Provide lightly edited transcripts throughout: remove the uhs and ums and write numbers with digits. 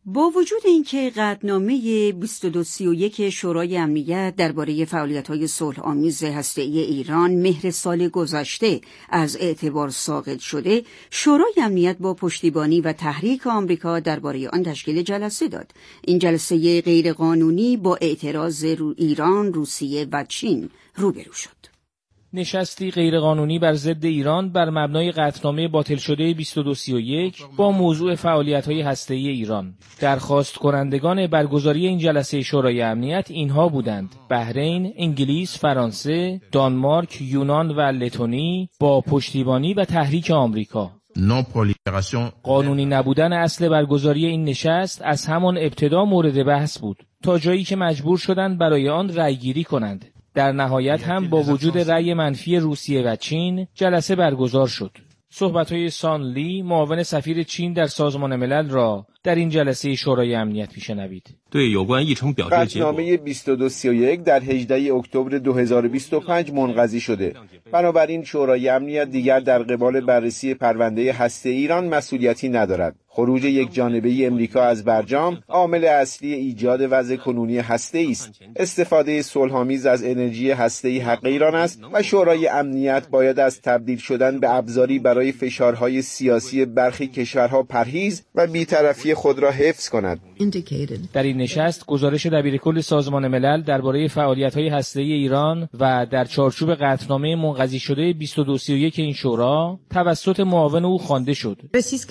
با وجود اینکه قطعنامه 2231 شورای امنیت درباره فعالیت‌های صلح‌آمیز هسته‌ای ایران مهر سال گذشته از اعتبار ساقط شده، شورای امنیت با پشتیبانی و تحریک آمریکا درباره آن تشکیل جلسه داد. این جلسه غیرقانونی با اعتراض ایران، روسیه و چین روبرو شد. نشستی غیرقانونی بر ضد ایران بر مبنای قطعنامه باطل شده 2231 با موضوع فعالیت‌های هسته‌ای ایران. درخواست کنندگان برگزاری این جلسه شورای امنیت اینها بودند: بحرین، انگلیس، فرانسه، دانمارک، یونان و لتونی با پشتیبانی و تحریک آمریکا. قانونی نبودن اصل برگزاری این نشست از همان ابتدا مورد بحث بود، تا جایی که مجبور شدند برای آن رأی‌گیری کنند. در نهایت هم با وجود رأی منفی روسیه و چین جلسه برگزار شد. صحبت‌های سان لی، معاون سفیر چین در سازمان ملل را در این جلسه شورای امنیت میشنوید. قطعنامه 2231 در 18 اکتبر 2025 منقضی شده. بنابراین شورای امنیت دیگر در قبال بررسی پرونده هسته ایران مسئولیتی ندارد. خروج یک جانبه امریکا از برجام عامل اصلی ایجاد وضع کنونی هسته‌ای است. استفاده صلح‌آمیز از انرژی هسته‌ای حق ایران است و شورای امنیت باید از تبدیل شدن به ابزاری برای فشارهای سیاسی برخی کشورها پرهیز و بی‌طرفی خود را حفظ کند. در این نشست گزارش دبیرکل سازمان ملل درباره فعالیت‌های هسته‌ای ایران و در چارچوب قطعنامه منقضی شده 2231 این شورا توسط معاون او خوانده شد.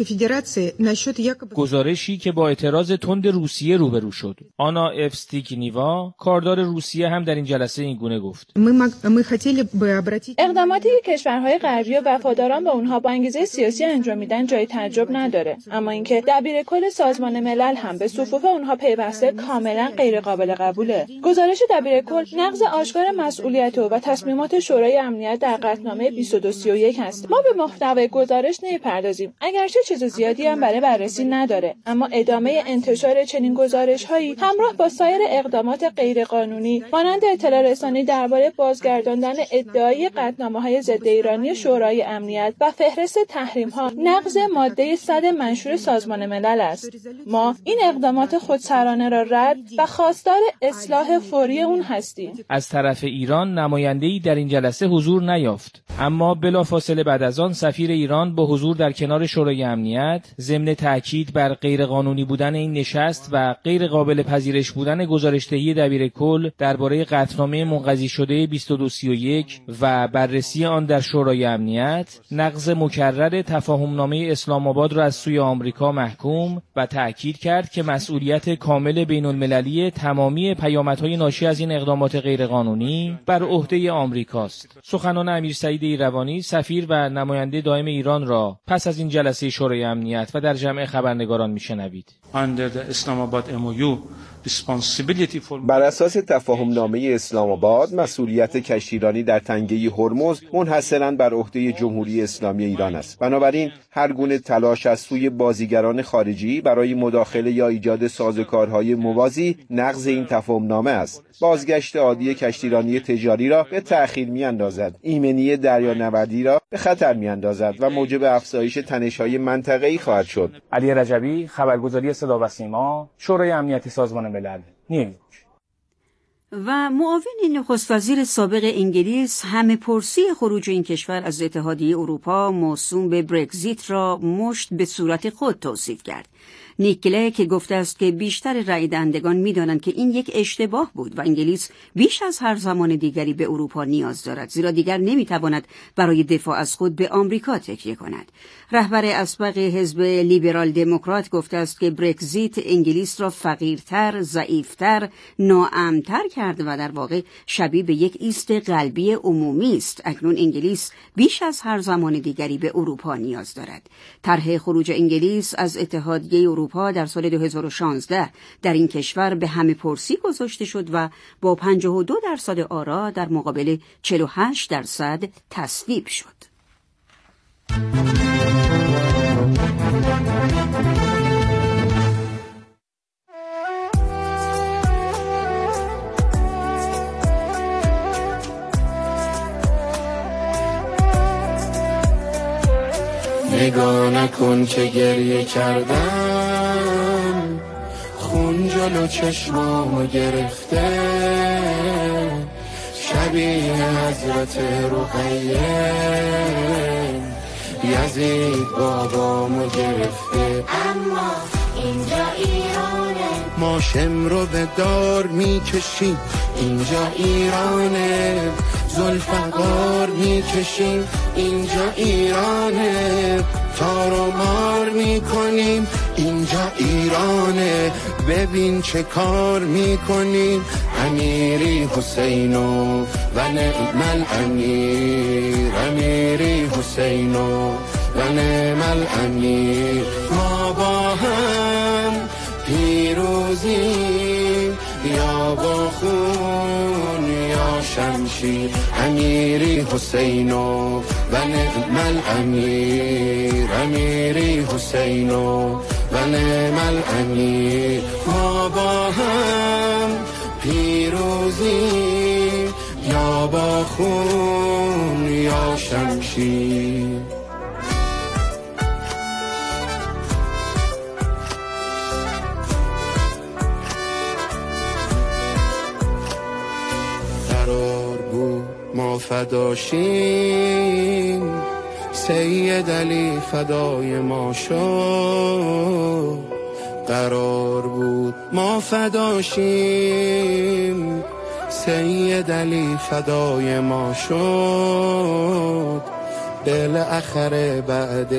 گزارشی که با اعتراض تند روسیه روبرو شد. آنا افستیکنیوا، کاردار روسیه، هم در این جلسه این گونه گفت: اقداماتی که کشورهای غربی و وفاداران به اونها با انگیزه سیاسی انجام میدن جای تعجب نداره، اما اینکه دبیرکل سازمان ملل هم به صفوف اونها پیوسته کاملا غیر قابل قبوله. گزارش دبیرکل نقض آشکار مسئولیت و تصمیمات شورای امنیت در قطعنامه 2231 است. ما به محتوای گزارش نمی‌پردازیم، اگرچه چیز زیادی هم برای بررسی نداره، اما ادامه انتشار چنین گزارش‌هایی همراه با سایر اقدامات غیرقانونی مانند اطلاع رسانی درباره بازگرداندن ادعای قطعنامه‌های ضد ایرانی شورای امنیت و فهرست تحریم‌ها نقض ماده 100 منشور سازمان ملل است. ما این اقدامات خودسرانه را رد و خواستار اصلاح فوری اون هستیم. از طرف ایران نماینده‌ای در این جلسه حضور نیافت، اما بلافاصله بعد از آن سفیر ایران با حضور در کنار شورای امنیت ضمن تاکید بر غیرقانونی بودن این نشست و غیر قابل پذیرش بودن گزارش‌دهی دبیرکل درباره قطعنامه منقضی شده 2231 و بررسی آن در شورای امنیت، نقض مکرر تفاهمنامه اسلام آباد را از سوی آمریکا محکوم و تأکید کرد که مسئولیت کامل بین‌المللی تمامی پیامدهای ناشی از این اقدامات غیرقانونی بر عهده آمریکاست. سخنان امیر سعید ایروانی، سفیر و نماینده دائم ایران، را پس از این جلسه شورای امنیت و در جمع خبرنگاران میشنوید. بر اساس تفاهمنامه اسلام آباد، مسئولیت کشتیرانی در تنگه هرمز منحصراً بر عهده جمهوری اسلامی ایران است. بنابراین هر گونه تلاش از سوی بازیگران خارجی برای مداخله یا ایجاد سازوکارهای موازی نقض این تفاهمنامه است. بازگشت عادی کشتیرانی تجاری را به تأخیر می‌اندازد، ایمنی دریانوردی را به خطر می‌اندازد و موجب افزایش تنش‌های منطقه‌ای خواهد شد. علی رجبی، خبرگزاری صدا و سیما، شورای امنیت سازمان ملل، نیویورک. و معاون نخست وزیر سابق انگلیس همه پرسی خروج این کشور از اتحادیه اروپا موسوم به برگزیت را مشت به صورت خود توصیف کرد. نیک کلگ گفته است که بیشتر رای دهندگان می‌دانند که این یک اشتباه بود و انگلیس بیش از هر زمان دیگری به اروپا نیاز دارد، زیرا دیگر نمی‌تواند برای دفاع از خود به آمریکا تکیه کند. رهبر اسبق حزب لیبرال دموکرات گفته است که برگزیت انگلیس را فقیرتر، ضعیفتر، ناامن‌تر کرد و در واقع شبیه به یک ایست قلبی عمومی است. اکنون انگلیس بیش از هر زمان دیگری به اروپا نیاز دارد. طرح خروج انگلیس از اتحادیه اروپا در سال 2016 در این کشور به همه پرسی گذاشته شد و با 52% آرا در مقابل 48% تصویب شد. نگاه نکن که گریه کردم، خون جلو چشمامو گرفته، شبیه حضرت رقیه یزید بابامو گرفته. اما اینجا ایرانه، ما شمرو به دار میکشیم، اینجا ایرانه، ذوالفقار میکشیم، اینجا ایرانه، تار و مار میکنیم، اینجا ایرانه، ببین چه کار میکنیم، امیری حسینو و نعم الامیر، امیری حسینو و نعم الامیر. ما با هم پیروزیم، یا با خون یا شمشیر، امیری حسینو و نعم الامیر، امیری حسینو و نعم الامیر. ما با هم پیروزیم، یا با خون یا شمشیر. ما فداشیم، سید علی فدای ما شد، قرار بود ما فداشیم، سید علی فدای ما شد، بالاخره بعد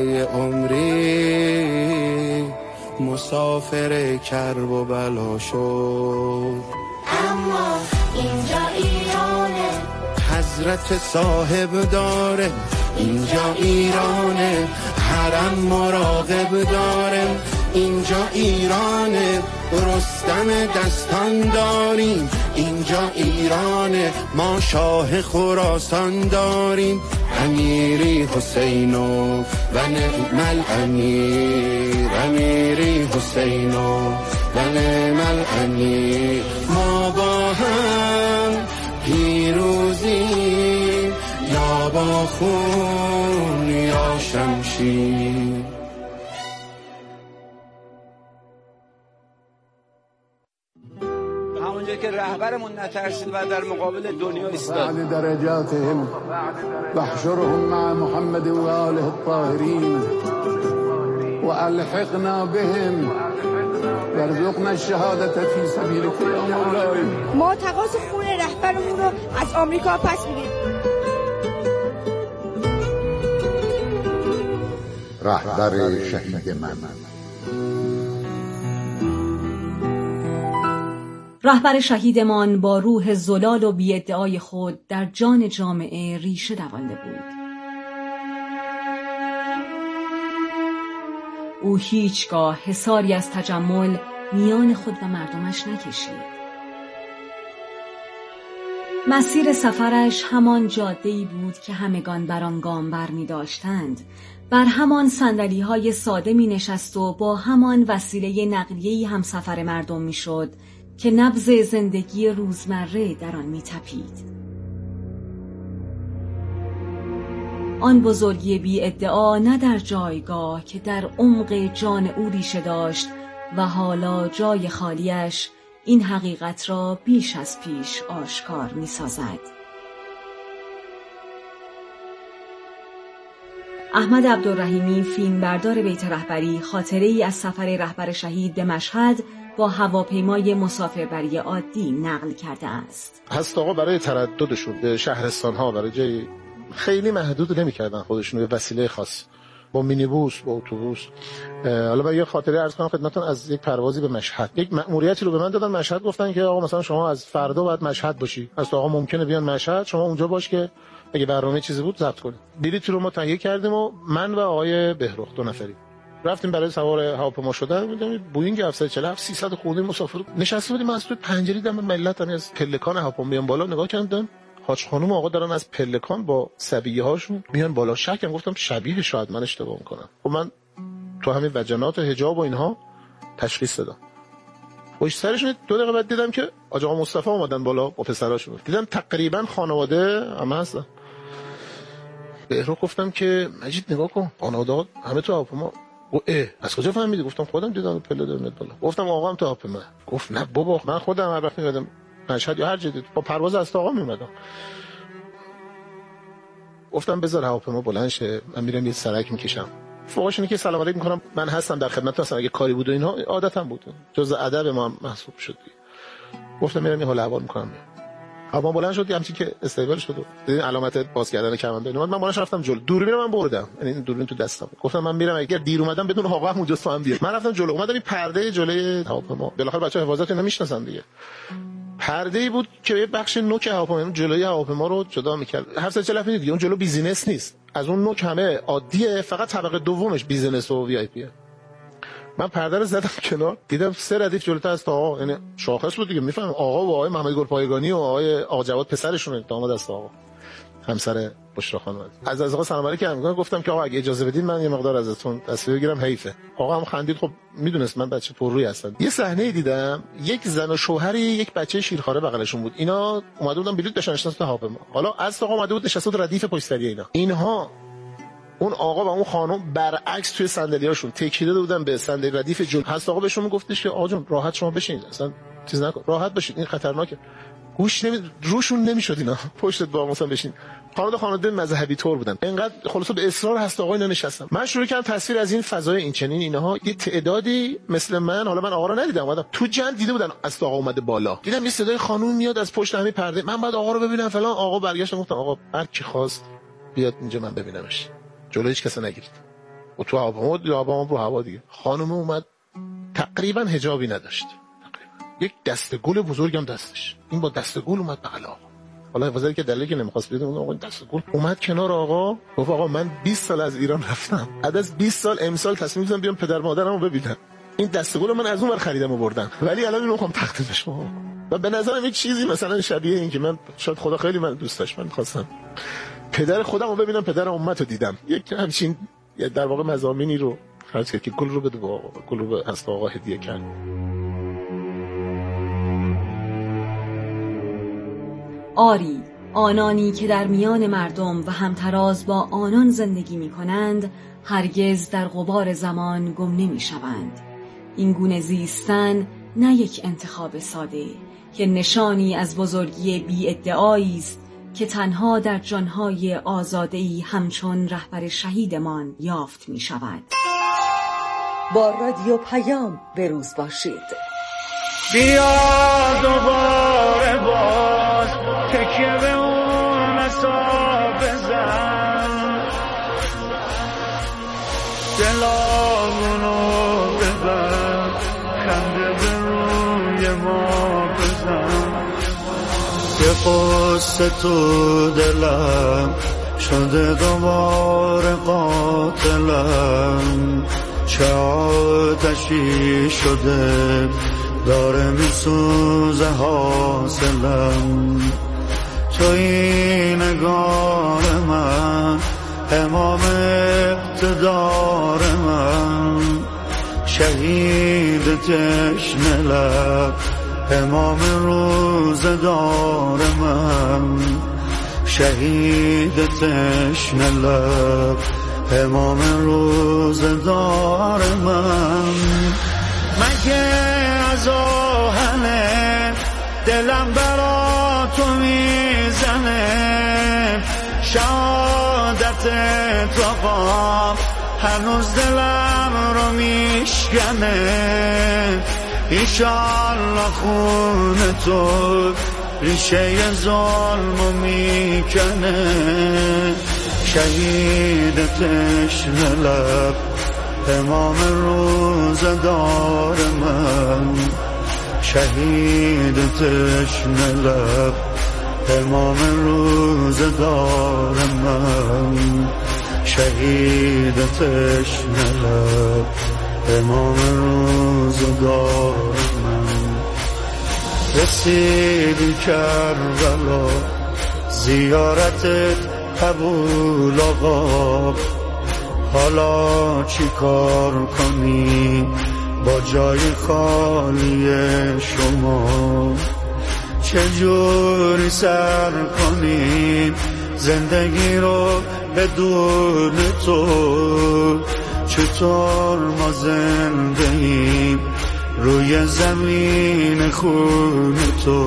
عمری مسافر کرب و بلا شد. اما اینجا ایرانه، حضرت صاحب داره، اینجا ایرانه، حرم مراقب داره، اینجا ایرانه، رستم دستان داریم، اینجا ایرانه، ما شاه خراسان داریم، امیری حسینو و نعم الامیر، امیری حسینو و نعم الامیر. ما با هم پیروزیم، یا با خون یا شمشیر. همونجا که رهبرمون نترسید و در مقابل دنیا ایستاد. بعد درجاتهم واحشرهم مع محمد و آله الطاهرین و الحقنا بهم وارزقنا الشهادة فی سبیلک یا مولاي. ما تقاضا خون رهبرمون رو از آمریکا پس میگیریم. رهبر شهید من. رهبر شهیدمان با روح زلال و بی‌ادعای خود در جان جامعه ریشه دوانده بود. او هیچگاه حصاری از تجمل میان خود و مردمش نکشید. مسیر سفرش همان جاده‌ای بود که همگان بر آن گام برمی داشتند. بر همان صندلی‌های ساده می نشست و با همان وسیله نقلیه‌ای هم سفر مردم می شد که نبض زندگی روزمره در آن می تپید. آن بزرگی بی ادعا نه در جایگاه که در عمق جان او ریشه داشت و حالا جای خالیش این حقیقت را بیش از پیش آشکار می سازد. احمد عبدالرحیمی، فیلمبردار بیت رهبری، خاطره‌ای از سفر رهبر شهید به مشهد با هواپیمای مسافربری عادی نقل کرده است. هست آقا برای ترددشون به شهرستان‌ها برای جای خیلی محدود نمی‌کردن خودشون به وسیله خاص، با مینیبوس، با اتوبوس. حالا من یه خاطره عرض کنم خدمتتون از یک پروازی به مشهد. یک مأموریتی رو به من دادن مشهد، گفتن که آقا مثلا شما از فردا باید مشهد باشی. از آقا ممکنه بیان مشهد، شما اونجا باش که اگه برنامه چیزی بود ضبط کنید. بلیطی رو ما تهیه کردیم و من و آقای بهرخ دو نفری رفتیم برای سوار هواپیما شدن. می‌دونید بوئینگ 747 300 خورده مسافر نشسته بودیم از تو پنجره دم ملت هم از پلکان هواپیما میان بالا نگاه کردم. حاج خانم آقا دارن از پلکان با صبیه هاشون میان بالا. شکم گفتم شبیه، شاید من اشتباه میکنم. خب من تو همین وجنات و حجاب و اینها تشخیص دادم. پشت سرشون 2 دقیقه بعد دیدم که آقا مصطفی اومدن بالا با پسراشون. دیدم تقریبا خانواده هم هستن. به رو گفتم که مجید نگاه کن، خانواده همه تو هواپیما از کجا فهمیدی؟ گفتم خودم دیدم پله داره میاد بالا. گفتم آقام تو هواپیما. گفت نه بابا من خودم هر وقت میادم مشهد یا هر جدید با پرواز از آقا میومدم. گفتم بذار هواپیما بلند شه، من میرم یه سرک میکشم. فوقش اینه که سلام علیکم میکنم، من هستم در خدمت هستم، اگه کاری بود و اینها عادتم بود، جزء ادب ما محسوب شد. گفتم میرم یه حال احوال میکنم. هوا بلند شد، همچین که استیبل شد و دیدین علامت باز کردن کمنده اومد، من بالاش رفتم جلو. دوربین من بردم، یعنی دوربین تو دستم. گفتم من میرم، اگر دیر اومدم بدون آقا هم اونجا فهم بیاد. من رفتم جلو، اومدم این پرده جلوی هواپیما، بالاخره بچه‌ها حفاظت اینا میشناسن دیگه. پرده‌ای بود که یه بخش نوک هواپیما جلوی هواپیما رو جدا می‌کرد. 740 دیگه اون جلو بیزینس نیست، از اون نوک همه عادیه، فقط طبقه دومش بیزینس و وی آی پیه. من پرده رو زدم کنار، دیدم 3 ردیف جلوتر از آقا، یعنی شاخص بود دیگه، میفهمم آقا و آقای محمد گلپایگانی و آقا جواد پسرشون، داماد است آقا، همسر بشرا خانم. از آقا سلام علیکم میگم، گفتم که آقا اگه اجازه بدین من یه مقدار ازتون تصویر بگیرم، حیفه. آقا هم خندید، خب میدونست من بچه پررویی هستم. یه صحنه دیدم، یک زن و شوهری یک بچه شیرخواره بغلشون بود، اینا اومده بودن بلیط داشتن نشستن تو هواپیما. حالا از آقا اومده بود نشسته بود ردیف پشت سری اینها اون آقا و اون خانم برعکس توی صندلیاشون تکیه داده بودن به صندلی ردیف جلو. هست آقا بهشون میگفتش که آقا جون راحت شما بشینید، اصلا چیز نکن، راحت باشید، این خطرناکه. گوش روشون نمیشد اینا، پشتت با مثلا بشین. خانواده مذهبی طور بودن، اینقدر خلاصه به اصرار هست آقا اینا نشستم. من شروع کردم تصویر از این فضای این چنین اینها، یه تعدادی مثل من، حالا من آقا رو ندیدم، اومدم تو جن دیده بودن از آقا اومده بالا، دیدم یه صدای خانم میاد از پشت همین پرده، من بعد آقا رو ببینم فلان. آقا برگشتم گفتم آقا هر کی خواست بیاد اینجا من ببینمش، جلوی هیچ کس نگیرید. و تو هواپیما رو هوا دیگه. خانم اومد تقریبا حجابی نداشت، یک دسته گل بزرگم دستش، این با دسته گل اومد بغل آقا. حالا حفاظتی که دلیلی که نمیخواست بیاد، آقا دسته گل اومد کنار آقا. گفت آقا من 20 سال از ایران رفتم، بعد از 20 سال امسال تصمیم گرفتم بیام پدر مادرمو ببینم، این دسته گل من از اون ور خریدم و بردم، ولی الان اینو میخوام تقدیمش کنم. و به نظرم یه چیزی مثلا شبیه این که من شاید خدا خیلی من دوست داشت، من خواستم پدر خودم رو ببینم، پدر امت رو دیدم، یک همچین در واقع مضامینی رو خرج کرد که گل رو بده با آقا، گل رو به هست آقا هدیه کرد. آری، آنانی که در میان مردم و همتراز با آنان زندگی می کنند هرگز در غبار زمان گم نمی شوند. این گونه زیستن نه یک انتخاب ساده که نشانی از بزرگی بی ادعایی است که تنها در جانهای آزاده‌ای همچون رهبر شهیدمان یافت می شود. با رادیو پیام به روز باشید. بیا دوباره باز تکیه به اون اصاب بزن، دلامونو ببر، خنده به روی ما بزن، یه قصه تو دلم شده دوباره قاتلم، چه آتشی شده داره میسوزه حاصلم، توی نگار من امام اقتدار من، شهید تشنه لب امام روزدار من، شهید تشنه لب امام روزدار من. مگه از آهن دلم برا تو میزنه، شهادت تو آقا هنوز دلم رو میشکنه، ایشالله خون تو ریشه ظلم میکنه، شهید تشنه لب امام روزدار من، شهید تشنه لب امام روزدار من، شهید تشنه لب امام روزدار من. رسیدی کربلا زیارتت قبول آقا، حالا چی کار کنی با جای خالی شما، چجوری سر کنی زندگی رو بدون تو، چطور ما زنده ایم روی زمین خون تو،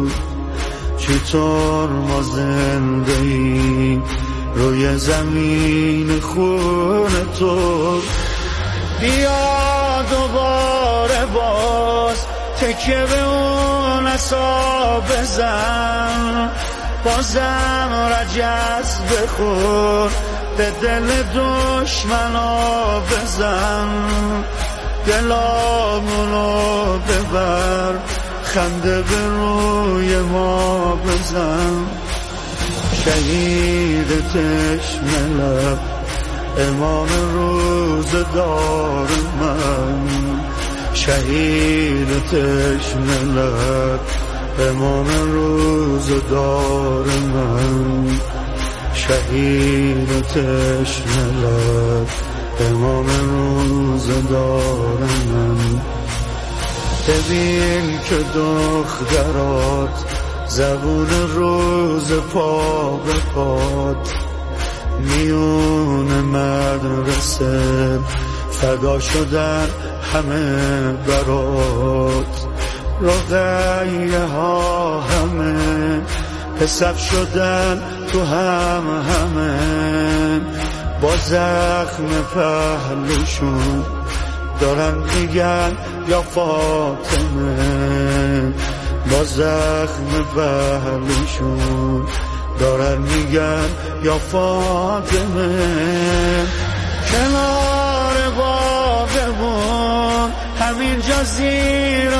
چطور ما زنده ایم روی زمین خون تو. بیا دوباره باز تکیه به اون عصا بزن، بازم رجز بخور به دل دشمنا بزن، دلامونو ببر خنده به روی ما بزن. شهید تشنه لب امام روزگار من، شهید تشنه لب امام روزگار من، شهید تشنه لب امام روزگار من. ببین که دخترات زبون روز پا به پات، میون مدرسه فدا شدن همه برات، رقیه ها همه حساب شدن تو همه، با زخم پهلوشون دارن میگن یا فاطمه، با زخم پهلوشون دارن میگن یا فاطمه. کنار باغمون همینجا زیر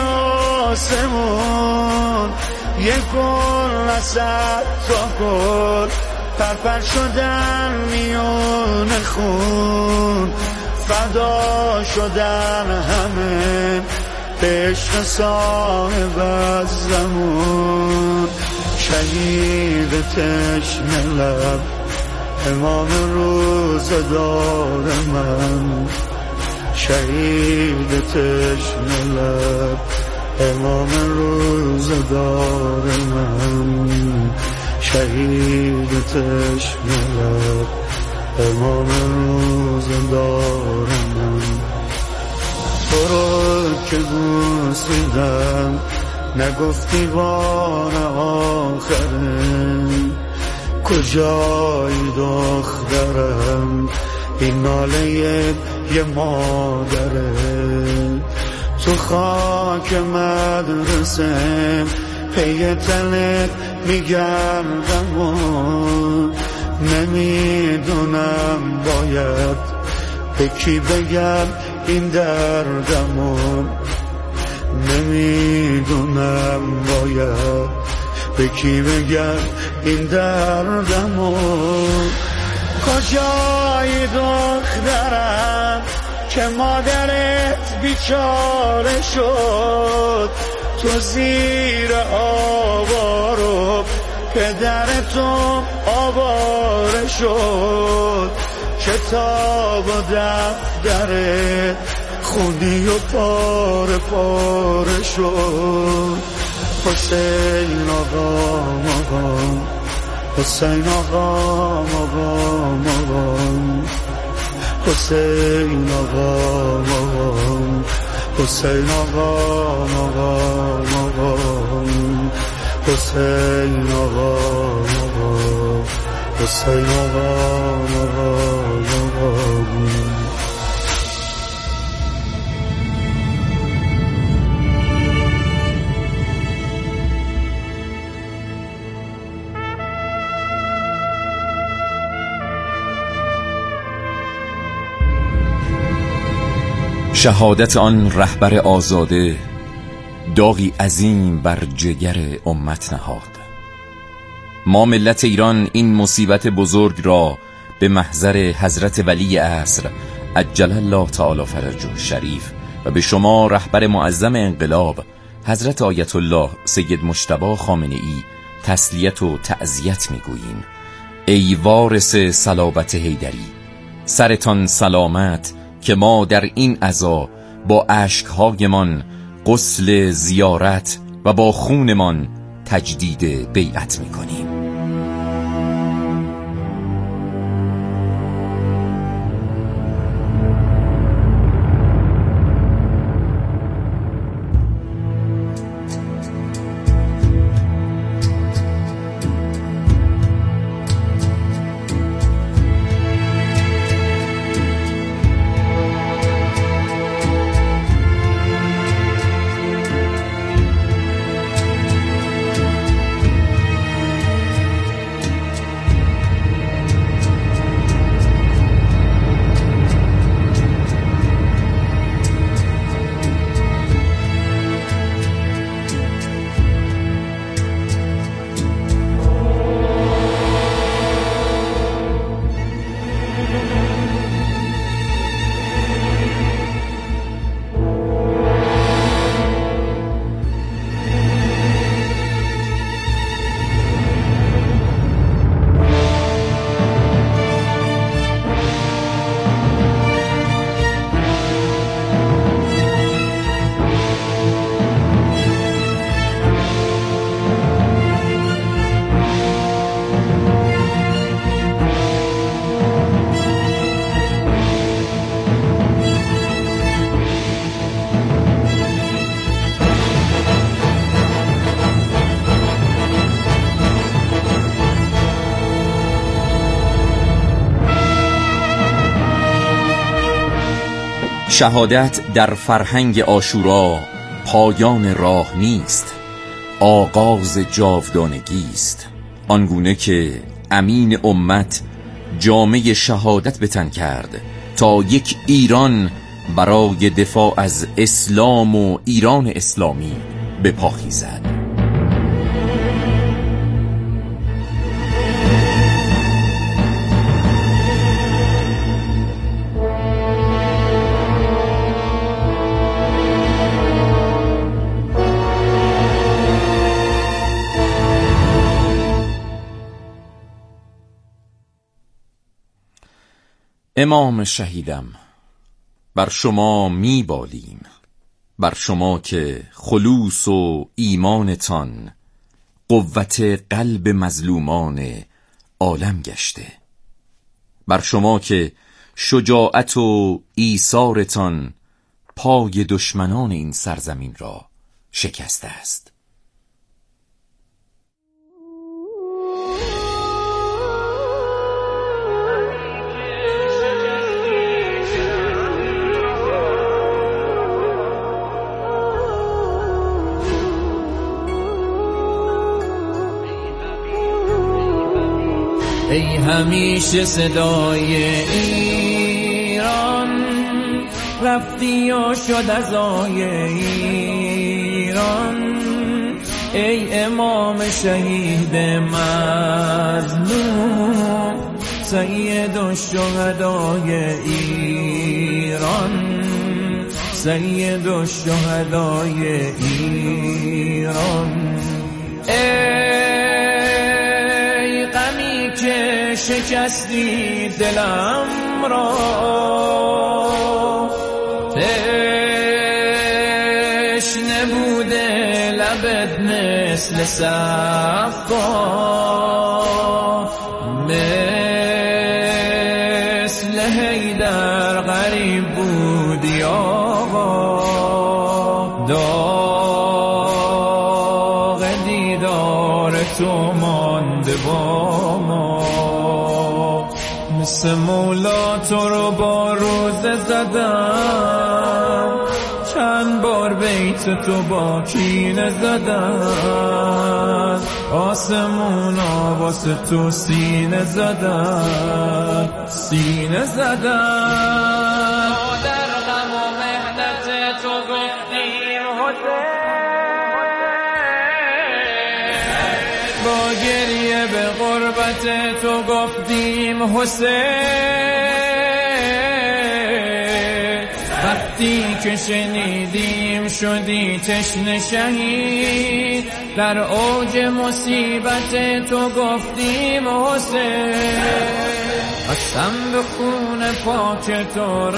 آسمون، یه گل نصد تا گل پرپر شدن میون خون، فدا شدن همه به عشق صاحب از زمان. شهید تشنه لب امام روزگار من، شهید تشنه لب امام روزگار من، شهید تشنه لب امام روزگار من. تو رو که بوسیدم نگفتی بار آخره، کجای دخترم این ناله یه مادره. تو خاک مدرسه پی تنت میگردم و نمیدونم باید به کی بگم این دردمو، نمیدونم باید به کی بگم این دردمو. کجای دخترم که مادرت بیچاره شد، تو زیر آوارو پدرتو آواره شد، کتاب و دفترت خوندی و پاره پاره شد. حسین آقا مقام، حسین آقا مقام مقام، حسین آقا مقام، حسین آقا مقام مقام، حسین آقا مقام، حسین آقا مقام مقام. شهادت آن رهبر آزاده داغی عظیم بر جگر امت نهاد. ما ملت ایران این مصیبت بزرگ را به محضر حضرت ولی عصر عجل الله تعالی فرجه شریف و به شما رهبر معظم انقلاب حضرت آیت الله سید مجتبی خامنه‌ای تسلیت و تعزیت می‌گوییم. ای وارث صلابت حیدری، سرتان سلامت که ما در این عزا با اشک‌هایمان غسل زیارت و با خونمان تجدید بیعت می‌کنیم. شهادت در فرهنگ عاشورا پایان راه نیست، آغاز جاودانگی است. آنگونه که امین امت جامه شهادت به تن کرد تا یک ایران برای دفاع از اسلام و ایران اسلامی به پا خیزد. امام شهیدم، بر شما میبالیم، بر شما که خلوص و ایمانتان قوت قلب مظلومان عالم گشته، بر شما که شجاعت و ایثارتان پای دشمنان این سرزمین را شکسته است. ای همیشه صدای ایران، رفتی و شد ازای ایران. ای امام شهید مظلوم، سید الشهدای ایران، سید الشهدای ایران. که شکستی دلم را، تشنه بوده لبت مثل صفا، مثل حیدر غریب بودی آقا. داغ دیدار تو مانده با ما، مثل مولا تو رو با روزه زدم، چند بار بیت تو با کینه زدم، آسمونا واسه تو سینه زدم، سینه زدم. در غم و مهنت تو گفتیم حسین، با گریه به غربت تو گفتیم حسین. وقتی که شنیدیم شدی تشنه شهید، در اوج مصیبت تو گفتیم حسین. قسم به خون پاک تو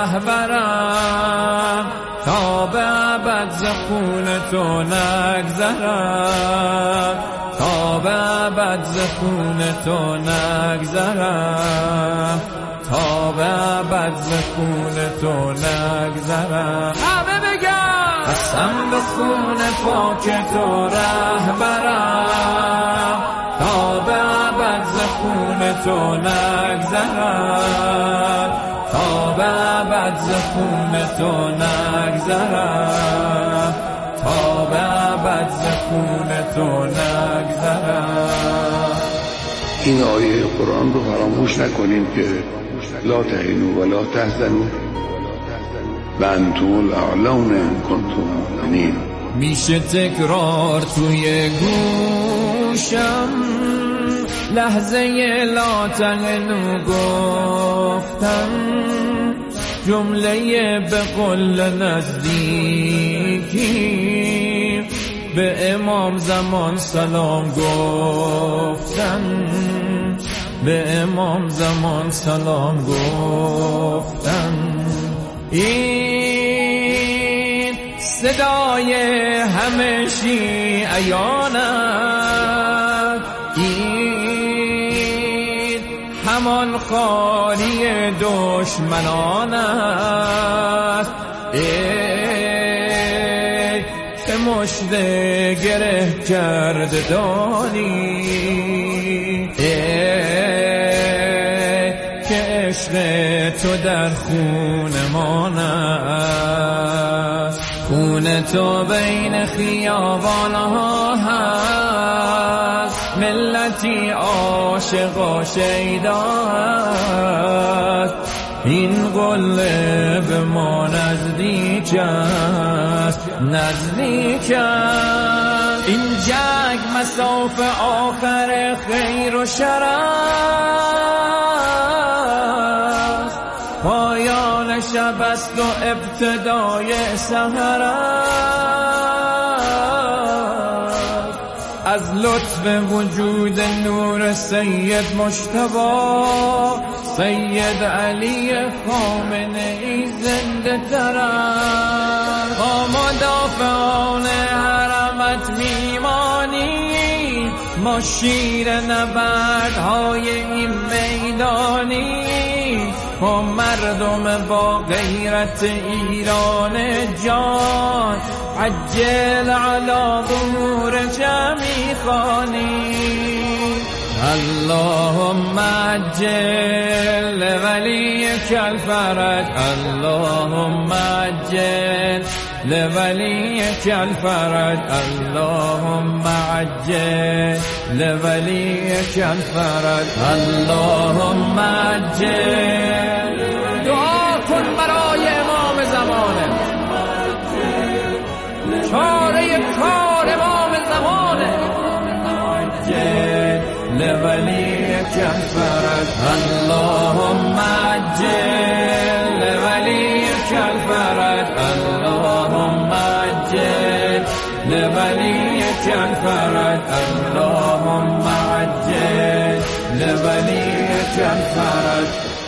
رهبرم، تا به ابد ز خون تو نگذرم، تا به ابد ز خون تو نگذرم، تا به ابد ز خون تو نگذرم. همه بگم قسم به خون پاک تو رهبرم، تا به ابد ز خون تو نگذرم، تا به ابد ز خون تو نگذرم، تا به ابد ز خون تو نگذرم. این آیه قرآن رو فراموش نکنیم که لا تهینوا ولا تحزنوا و انتم الاعلون ان کنتم مؤمنین. میشه تکرار توی گوشم لحظه لا تهنوا گفتم، جمله به قول نزدیکی به امام زمان سلام گفتم، به امام زمان سلام گفتم. این صدای همه شیعیان است، این همان خاری دشمنان است. که مشت گره کرده دانی، که عشق تو در خون من است، خون تو بین خیابانها هست، ملتی عاشق و شیدا است، این قله به ما نزدیک است، نزدیک است. این جنگ مساف آخر خیر و شر است، پایان شب است و ابتدای سحر است. از لطف وجود نور سید مجتبی، سید علی خامنه‌ای زنده تر است. ما مدافعان حرمت میمانی، ما شیر نبردهای این میدانی، ما مردم با غیرت ایران جان، عجل علی ظهور جمعی خوانی. اللهم عجل لولیک الفرج، اللهم عجل لولیک الفرج، اللهم عجل لولیک الفرج، اللهم عجل. دعا کن برای امام زمانه، چاره کار امام زمانه. عجل لولیک الفرج، اللهم عجل لولیک الفرج، اللهم عجل لولیک الفرج، اللهم عجل لولیک الفرج.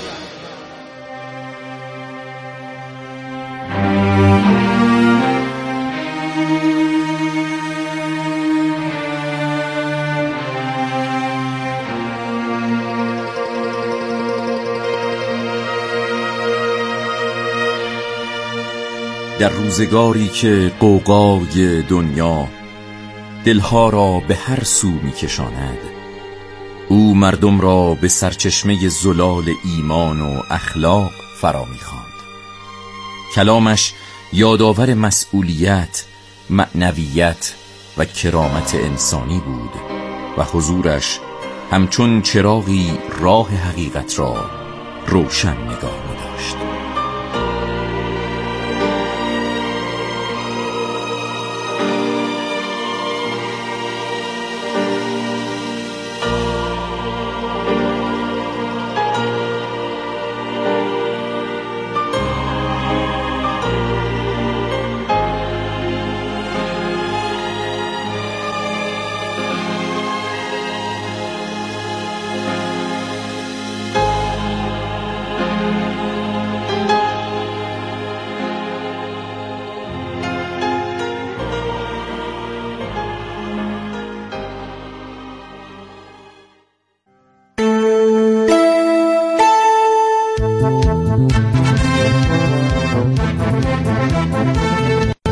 در روزگاری که غوغای دنیا دلها را به هر سو می‌کشاند، او مردم را به سرچشمه زلال ایمان و اخلاق فرا می‌خواند. کلامش یادآور مسئولیت، معنویت و کرامت انسانی بود و حضورش همچون چراغی راه حقیقت را روشن نگاه می‌داشت.